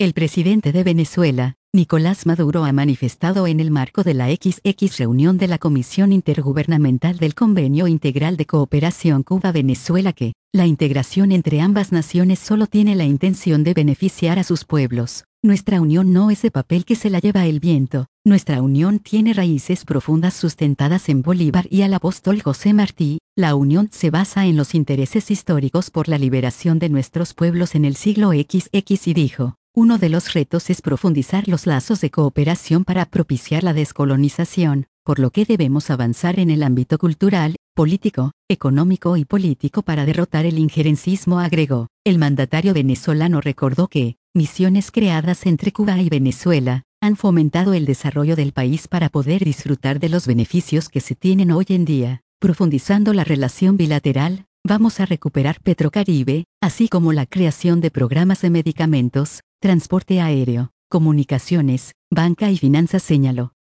El presidente de Venezuela, Nicolás Maduro, ha manifestado en el marco de la XX reunión de la Comisión Intergubernamental del Convenio Integral de Cooperación Cuba-Venezuela que, la integración entre ambas naciones solo tiene la intención de beneficiar a sus pueblos. Nuestra unión no es de papel que se la lleva el viento, nuestra unión tiene raíces profundas sustentadas en Bolívar y al apóstol José Martí, la unión se basa en los intereses históricos por la liberación de nuestros pueblos en el siglo XX y dijo. Uno de los retos es profundizar los lazos de cooperación para propiciar la descolonización, por lo que debemos avanzar en el ámbito cultural, político, económico y político para derrotar el injerencismo, agregó. El mandatario venezolano recordó que, misiones creadas entre Cuba y Venezuela, han fomentado el desarrollo del país para poder disfrutar de los beneficios que se tienen hoy en día. Profundizando la relación bilateral, vamos a recuperar Petrocaribe, así como la creación de programas de medicamentos, transporte aéreo, comunicaciones, banca y finanzas, señaló.